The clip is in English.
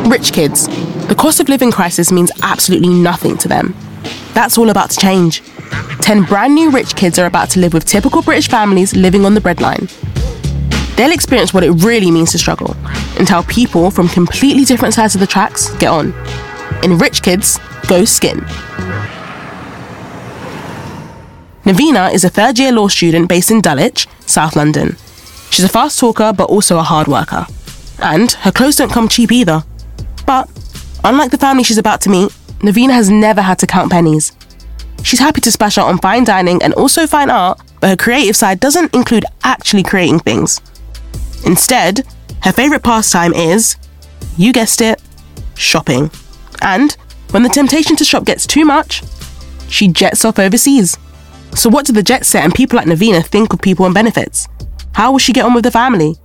Rich kids. The cost of living crisis means absolutely nothing to them. That's all about to change. 10 brand new rich kids are about to live with typical British families living on the breadline. They'll experience what it really means to struggle, and how people from completely different sides of the tracks get on. In Rich Kids Go Skin. Navina is a third-year law student based in Dulwich, South London. She's a fast talker but also a hard worker. And her clothes don't come cheap either. But, unlike the family she's about to meet, Navina has never had to count pennies. She's happy to splash out on fine dining and also fine art, but her creative side doesn't include actually creating things. Instead, her favourite pastime is, you guessed it, shopping. And when the temptation to shop gets too much, she jets off overseas. So what do the jet set and people like Navina think of people and benefits? How will she get on with the family?